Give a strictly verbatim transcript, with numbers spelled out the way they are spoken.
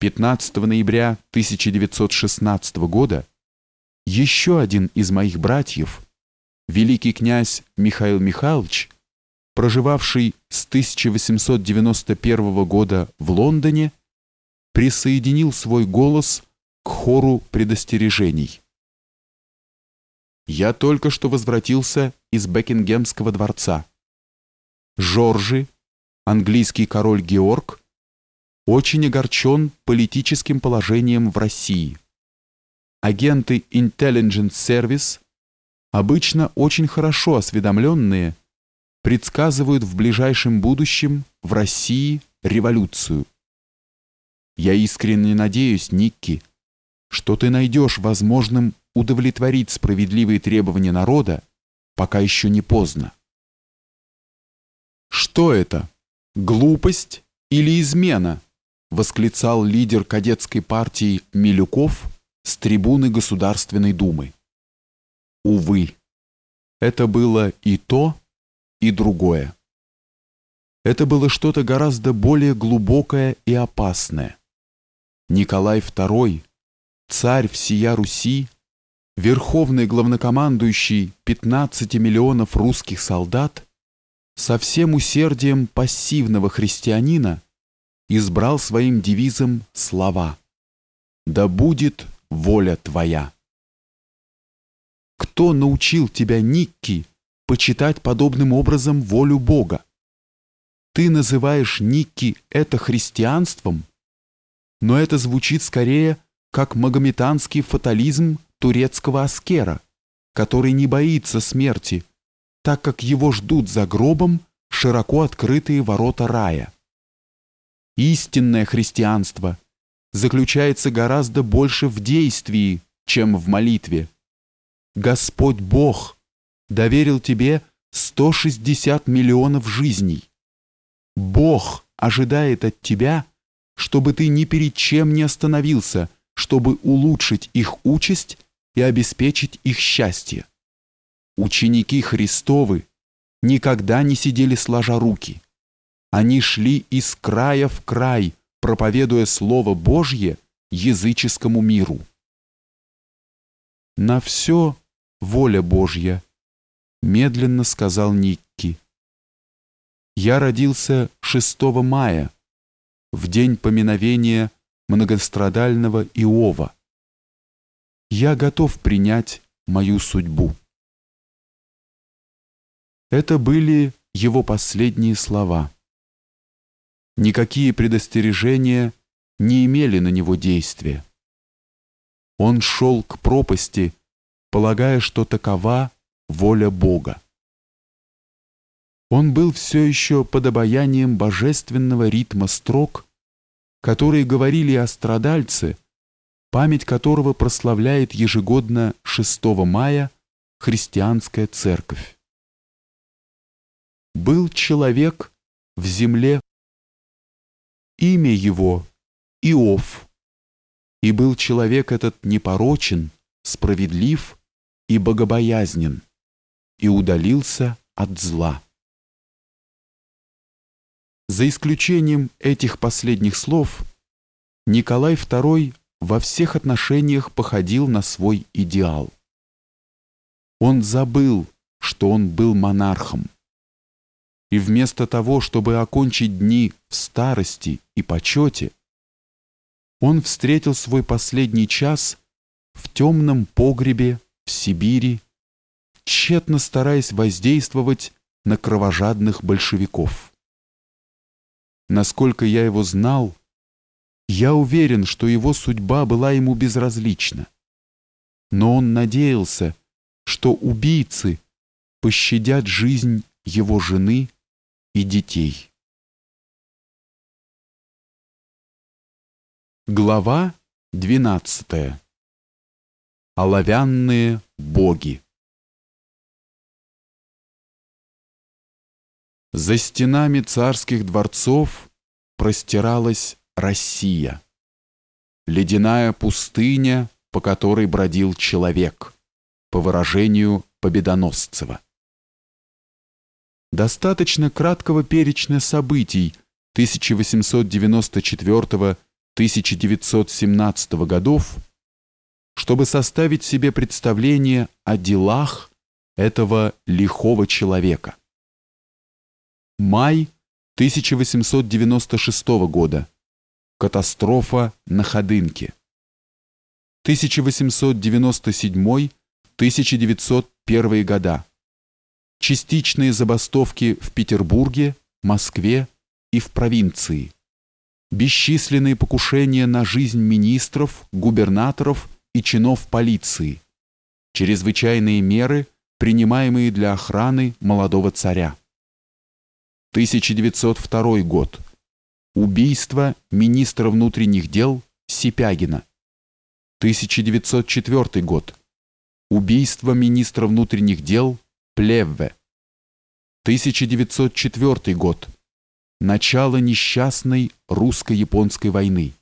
пятнадцатого ноября тысяча девятьсот шестнадцатого года еще один из моих братьев, великий князь Михаил Михайлович, проживавший с тысяча восемьсот девяносто первого года в Лондоне, присоединил свой голос к хору предостережений. Я только что возвратился из Бекингемского дворца. Жоржи, английский король Георг, очень огорчен политическим положением в России. Агенты Intelligence Service, обычно очень хорошо осведомленные, предсказывают в ближайшем будущем в России революцию. Я искренне надеюсь, Никки, что ты найдешь возможным удовлетворить справедливые требования народа, пока еще не поздно. Что это? Глупость или измена? Восклицал лидер кадетской партии Милюков с трибуны Государственной Думы. Увы, это было и то, и другое. Это было что-то гораздо более глубокое и опасное. Николай второй, царь всея Руси, верховный главнокомандующий пятнадцати миллионов русских солдат, со всем усердием пассивного христианина избрал своим девизом слова «Да будет воля твоя». Кто научил тебя, Никки, почитать подобным образом волю Бога? Ты называешь, Никки, это христианством, но это звучит скорее как магометанский фатализм турецкого аскера, который не боится смерти, так как его ждут за гробом широко открытые ворота рая. Истинное христианство заключается гораздо больше в действии, чем в молитве. Господь Бог доверил тебе сто шестьдесят миллионов жизней. Бог ожидает от тебя, чтобы ты ни перед чем не остановился, чтобы улучшить их участь и обеспечить их счастье. Ученики Христовы никогда не сидели сложа руки. Они шли из края в край, проповедуя Слово Божье языческому миру. На все воля Божья, медленно сказал Никки. Я родился шестого мая, в день поминовения многострадального Иова. Я готов принять мою судьбу. Это были его последние слова. Никакие предостережения не имели на него действия. Он шел к пропасти, полагая, что такова воля Бога. Он был все еще под обаянием божественного ритма строк, которые говорили о страдальце, память которого прославляет ежегодно шестого мая христианская церковь. Был человек в земле, имя его Иов, и был человек этот непорочен, справедлив и богобоязнен, и удалился от зла. За исключением этих последних слов, Николай второй во всех отношениях походил на свой идеал. Он забыл, что он был монархом. И вместо того, чтобы окончить дни в старости и почете, он встретил свой последний час в темном погребе в Сибири, тщетно стараясь воздействовать на кровожадных большевиков. Насколько я его знал, я уверен, что его судьба была ему безразлична. Но он надеялся, что убийцы пощадят жизнь его жены и детей. Глава двенадцатая. Оловянные боги. За стенами царских дворцов простиралась Россия, ледяная пустыня, по которой бродил человек, по выражению Победоносцева. Достаточно краткого перечня событий тысяча восемьсот девяносто четвёртого тысяча девятьсот семнадцатого годов, чтобы составить себе представление о делах этого лихого человека. Май тысяча восемьсот девяносто шестого года. Катастрофа на Ходынке. тысяча восемьсот девяносто седьмой — тысяча девятьсот первый года. Частичные забастовки в Петербурге, Москве и в провинции. Бесчисленные покушения на жизнь министров, губернаторов и чинов полиции. Чрезвычайные меры, принимаемые для охраны молодого царя. тысяча девятьсот второй год. Убийство министра внутренних дел Сипягина. тысяча девятьсот четвёртый год. Убийство министра внутренних дел Плевве. тысяча девятьсот четвёртый год. Начало несчастной русско-японской войны.